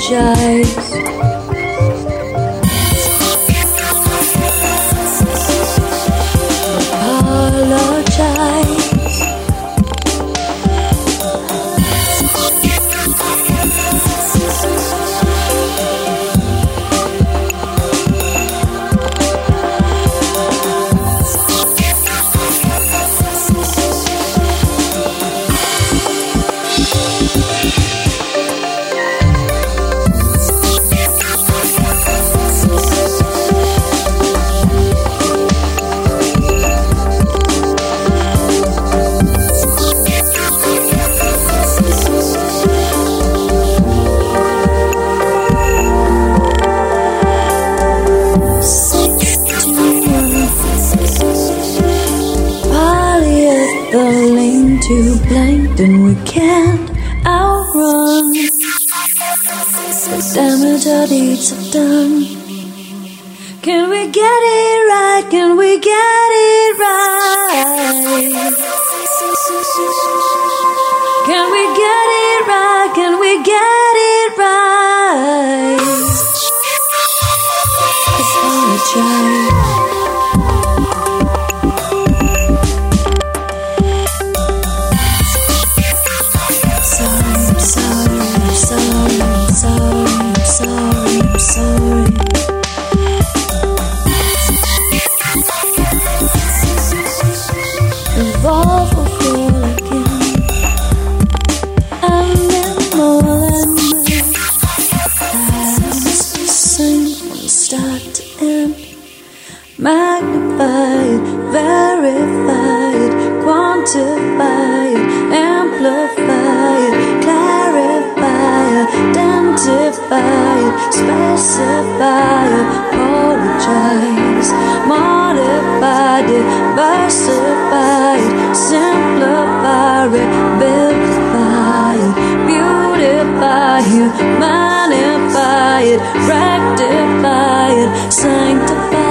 apologize. Apologize. Too blank, then we can't outrun the damage our deeds have done. Can we get it right? Can we get it right? Can we get it right? Can we get it right? Apologize. Sorry. Evolve or fall again. I'm in more than me. As the same from start to end. Magnify it, verify it, quantify it, amplify it, clarify it, identify it, specify it, apologize, modify it, versify it, simplify it, vilify it, beautify it, magnify it, rectify it, sanctify.